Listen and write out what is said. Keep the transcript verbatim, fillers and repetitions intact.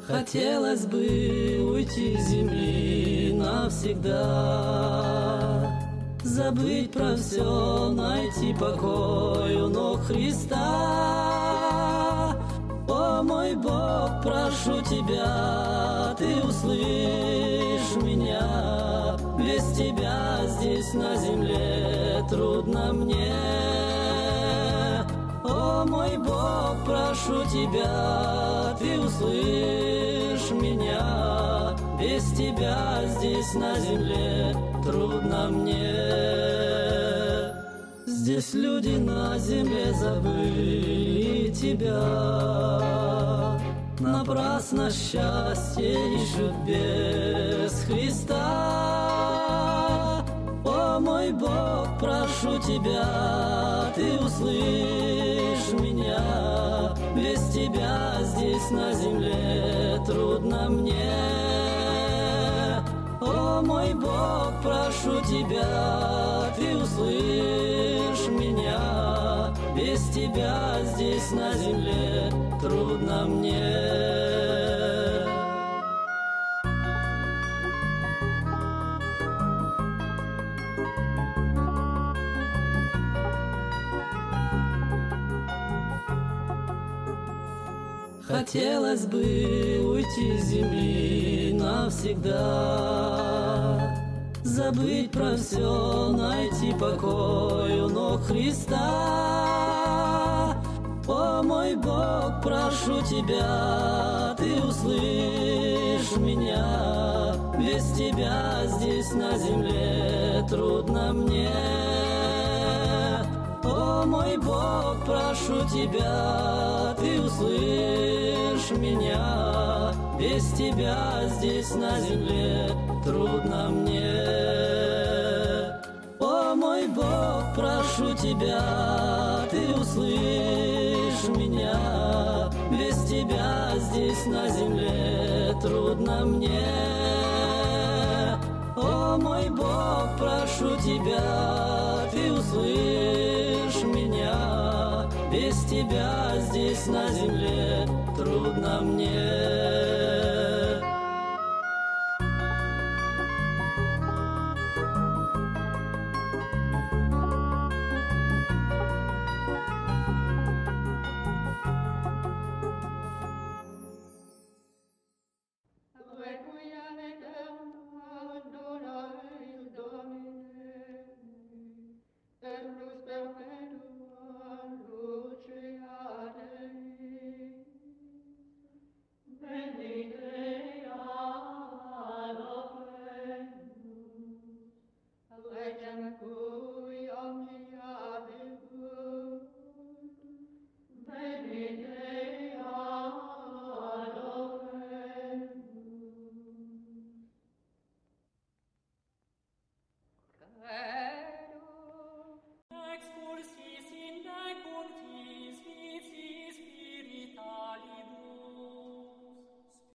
Хотелось бы уйти с земли навсегда, забыть про все, найти покой у ног Христа. О мой Бог, прошу Тебя, Ты услышь меня, без Тебя здесь на земле трудно мне. О мой Бог, прошу Тебя, Ты услышь меня, без Тебя здесь на земле трудно мне. Здесь люди на земле забыли Тебя, напрасно счастье ищут без Христа. О мой Бог, прошу Тебя, Ты услышь меня, без Тебя здесь на земле трудно мне. О мой Бог, прошу Тебя, Ты услышь меня, без Тебя здесь на земле трудно мне. Хотелось бы уйти с земли навсегда, забыть про все, найти покой у ног Христа. О мой Бог, прошу Тебя, Ты услышь меня, без Тебя здесь на земле трудно мне. О мой Бог, прошу Тебя, Ты услышь меня, без Тебя здесь на земле трудно мне. О мой Бог, прошу Тебя, Ты услышь меня, без Тебя здесь на земле трудно мне. О мой Бог, прошу Тебя, Ты услышь меня, без Тебя здесь на земле трудно мне.